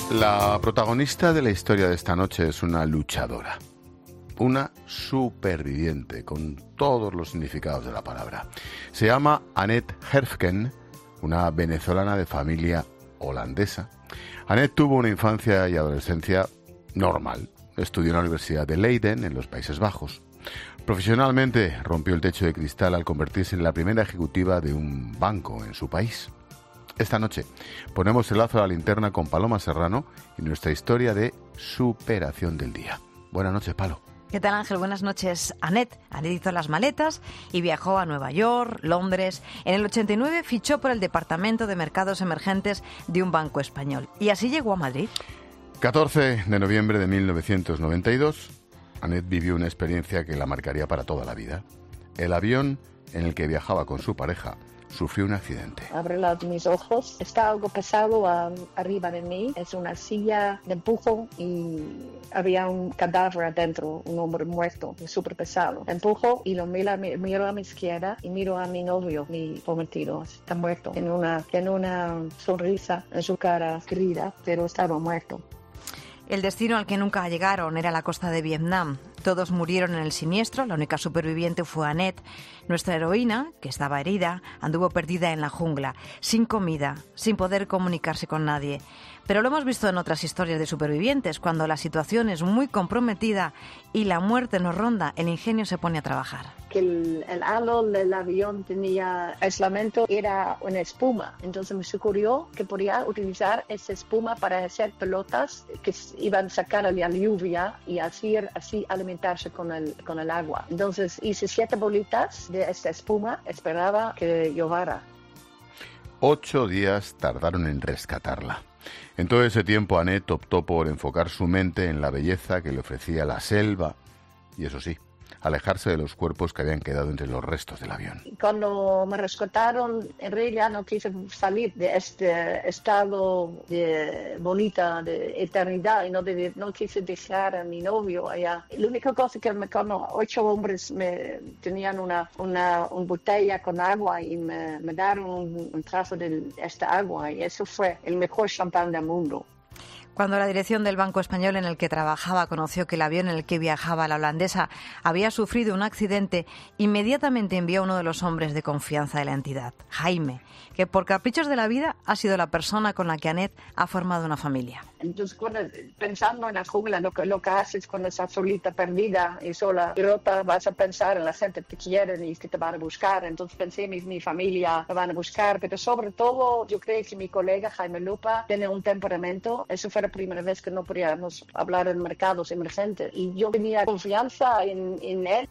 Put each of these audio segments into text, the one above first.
La protagonista de la historia de esta noche es una luchadora, una superviviente con todos los significados de la palabra. Se llama Annette Herfgen, una venezolana de familia holandesa. Annette tuvo una infancia y adolescencia normal. Estudió en la Universidad de Leiden, en los Países Bajos. Profesionalmente rompió el techo de cristal al convertirse en la primera ejecutiva de un banco en su país. Esta noche ponemos el lazo a la linterna con Paloma Serrano y nuestra historia de superación del día. Buenas noches, Palo. ¿Qué tal, Ángel? Buenas noches. Annette hizo las maletas y viajó a Nueva York, Londres. En el 89 fichó por el Departamento de Mercados Emergentes de un banco español. Y así llegó a Madrid. 14 de noviembre de 1992, Annette vivió una experiencia que la marcaría para toda la vida. El avión en el que viajaba con su pareja sufrió un accidente. Abrí mis ojos, está algo pesado arriba de mí, es una silla de empujo y había un cadáver adentro, un hombre muerto, súper pesado. Empujo y lo miro a mi izquierda y miro a mi novio, mi prometido, está muerto, tiene una sonrisa en su cara querida, pero estaba muerto. El destino al que nunca llegaron era la costa de Vietnam. Todos murieron en el siniestro, la única superviviente fue Annette. Nuestra heroína, que estaba herida, anduvo perdida en la jungla, sin comida, sin poder comunicarse con nadie. Pero lo hemos visto en otras historias de supervivientes, cuando la situación es muy comprometida y la muerte nos ronda, el ingenio se pone a trabajar. Que el halo del avión tenía aislamiento, era una espuma. Entonces me ocurrió que podía utilizar esa espuma para hacer pelotas que iban a sacar a la lluvia y así alimentarse con el agua. Entonces hice 7 bolitas de esta espuma, esperaba que llovara. 8 días tardaron en rescatarla. En todo ese tiempo, Annette optó por enfocar su mente en la belleza que le ofrecía la selva y, eso sí, alejarse de los cuerpos que habían quedado entre los restos del avión. Cuando me rescataron, en realidad no quise salir de este estado de bonita, de eternidad, y no quise dejar a mi novio allá. La única cosa que cuando 8 hombres me tenían una botella con agua y me dieron un trazo de esta agua, y eso fue el mejor champán del mundo. Cuando la dirección del banco español en el que trabajaba conoció que el avión en el que viajaba la holandesa había sufrido un accidente, inmediatamente envió a uno de los hombres de confianza de la entidad, Jaime, que por caprichos de la vida ha sido la persona con la que Annette ha formado una familia. Entonces, pensando en la jungla, lo que haces cuando estás solita, perdida y sola y rota, vas a pensar en la gente que te quieren y que te van a buscar. Entonces pensé en mi familia, me van a buscar, pero sobre todo yo creo que mi colega Jaime Lupa tiene un temperamento. Eso fue la primera vez que no podíamos hablar en mercados emergentes y yo tenía confianza en él.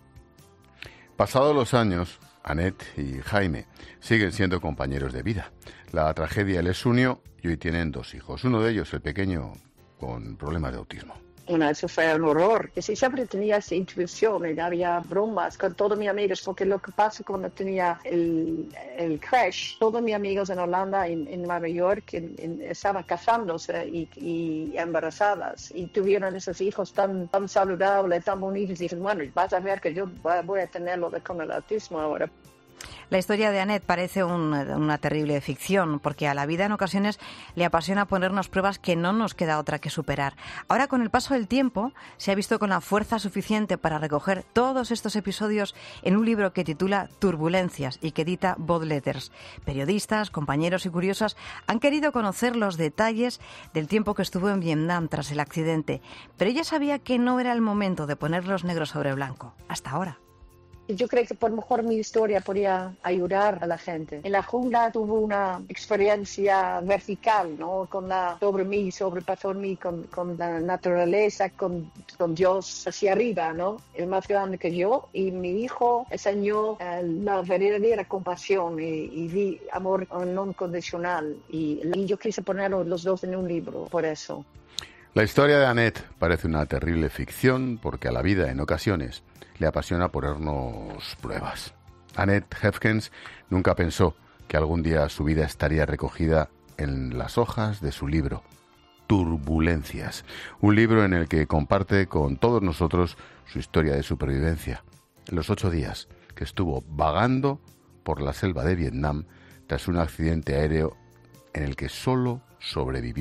Pasados los años, Annette y Jaime siguen siendo compañeros de vida. La tragedia les unió y hoy tienen 2 hijos. Uno de ellos, el pequeño, con problemas de autismo. Bueno, eso fue un horror. Que sí, siempre tenía esa intuición y había bromas con todos mis amigos, porque lo que pasa cuando tenía el crash, todos mis amigos en Holanda, en Nueva York, estaban casándose y embarazadas y tuvieron esos hijos tan saludables, tan bonitos y dije, bueno, vas a ver que yo voy a tenerlo con el autismo ahora. La historia de Annette parece una terrible ficción, porque a la vida en ocasiones le apasiona ponernos pruebas que no nos queda otra que superar. Ahora, con el paso del tiempo, se ha visto con la fuerza suficiente para recoger todos estos episodios en un libro que titula Turbulencias y que edita Bud Letters. Periodistas, compañeros y curiosas han querido conocer los detalles del tiempo que estuvo en Vietnam tras el accidente, pero ella sabía que no era el momento de ponerlos negro sobre blanco, hasta ahora. Yo creo que por lo mejor mi historia podría ayudar a la gente. En la jungla tuve una experiencia vertical, ¿no? Sobrepasó en mí con la naturaleza, con Dios hacia arriba, ¿no? El más grande que yo. Y mi hijo enseñó la verdadera compasión y vi amor no condicional. Y yo quise poner los dos en un libro, por eso. La historia de Annette parece una terrible ficción porque a la vida, en ocasiones, le apasiona ponernos pruebas. Annette Herfgen nunca pensó que algún día su vida estaría recogida en las hojas de su libro, Turbulencias, un libro en el que comparte con todos nosotros su historia de supervivencia. En los 8 días que estuvo vagando por la selva de Vietnam tras un accidente aéreo en el que solo sobrevivió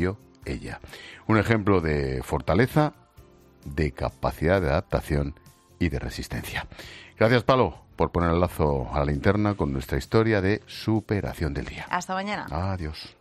ella. Un ejemplo de fortaleza, de capacidad de adaptación y de resistencia. Gracias, Palo, por poner el lazo a la linterna con nuestra historia de superación del día. Hasta mañana. Adiós.